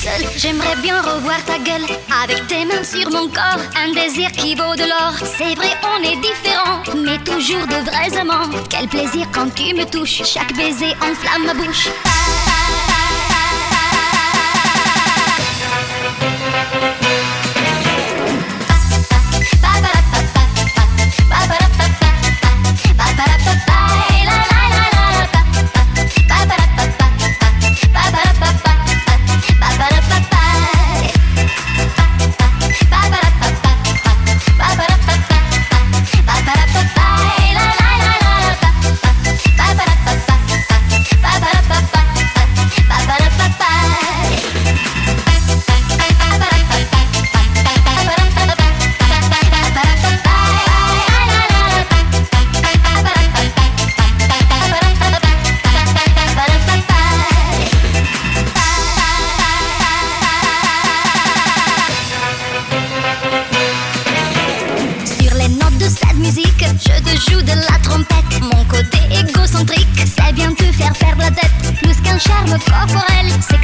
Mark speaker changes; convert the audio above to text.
Speaker 1: seule. J'aimerais bien revoir ta gueule avec tes mains sur mon corps. Un désir qui vaut de l'or. C'est vrai, on est différents, mais toujours de vrais amants. Quel plaisir quand tu me touches. Chaque baiser enflamme ma bouche. Je te joue de la trompette. Mon côté égocentrique, c'est bien te faire perdre la tête. Plus qu'un charme corporel, c'est